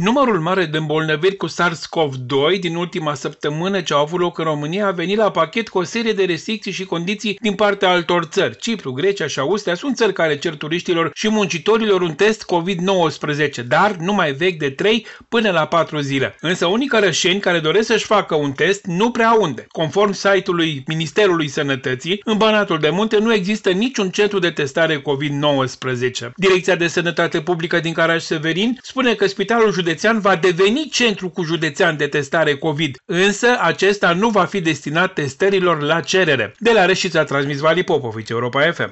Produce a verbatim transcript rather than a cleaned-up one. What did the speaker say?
Numărul mare de îmbolnăviri cu SARS-CoV doi din ultima săptămână ce au avut loc în România a venit la pachet cu o serie de restricții și condiții din partea altor țări. Cipru, Grecia și Austria sunt țări care cer turiștilor și muncitorilor un test COVID nouăsprezece, dar nu mai vechi de trei până la patru zile. Însă unii cărășeni care doresc să-și facă un test nu prea au unde. Conform site-ului Ministerului Sănătății, în Banatul de Munte nu există niciun centru de testare COVID nouăsprezece. Direcția de Sănătate Publică din Caraș-Severin spune că Spitalul Județean va deveni centru cu județean de testare COVID, însă acesta nu va fi destinat testărilor la cerere. De la Reșița a transmis Vali Popovici, Europa F M.